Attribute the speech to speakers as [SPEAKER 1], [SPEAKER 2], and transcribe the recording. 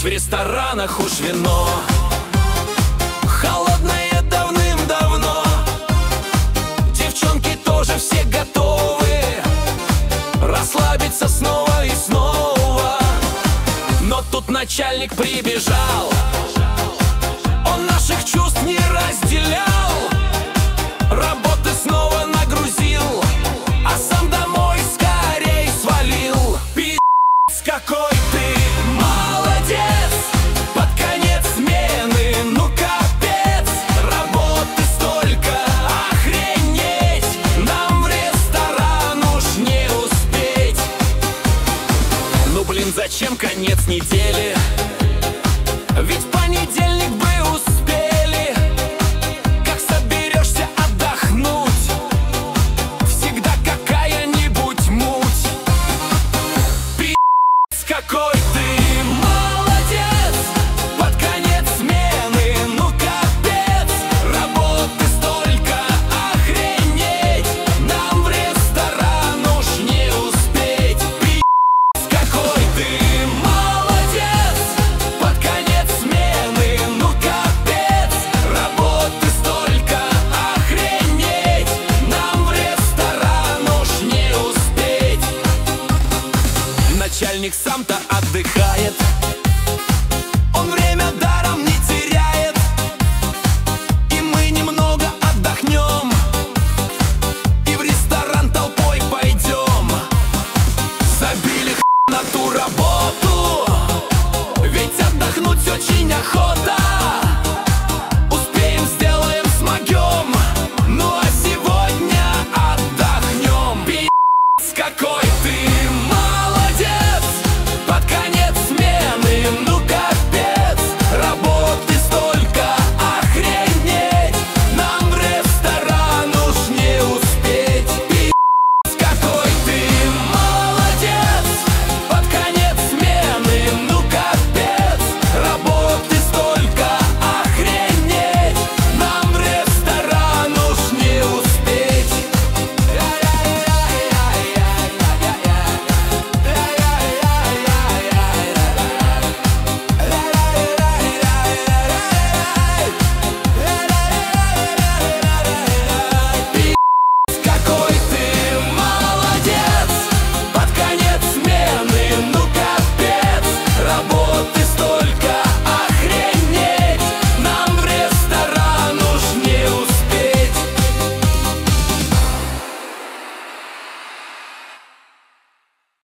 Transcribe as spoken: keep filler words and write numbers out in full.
[SPEAKER 1] в ресторанах уж вино холодное давным-давно. Девчонки тоже все готовы расслабиться снова и снова. Но тут начальник прибежал, он наших чувств не разделял, работы снова нагрузил, а сам домой скорей свалил. Пи***ц какой ты молодец, под конец смены, ну капец, работы столько, охренеть, нам в ресторан уж не успеть. Ну блин, зачем конец недели, ведь понедельник